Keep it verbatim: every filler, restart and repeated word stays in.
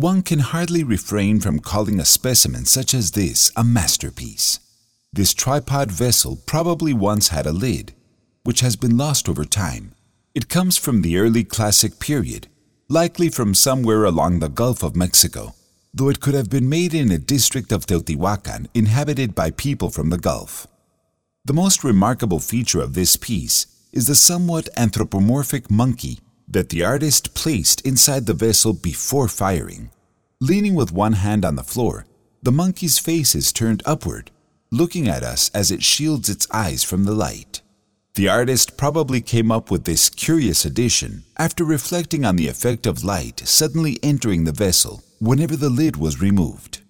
one can hardly refrain from calling a specimen such as this a masterpiece. This tripod vessel probably once had a lid, which has been lost over time. It comes from the early classic period, likely from somewhere along the Gulf of Mexico, though it could have been made in a district of Teotihuacan inhabited by people from the Gulf. The most remarkable feature of this piece is the somewhat anthropomorphic monkey that the artist placed inside the vessel before firing. Leaning with one hand on the floor, the monkey's face is turned upward, looking at us as it shields its eyes from the light. The artist probably came up with this curious addition after reflecting on the effect of light suddenly entering the vessel whenever the lid was removed.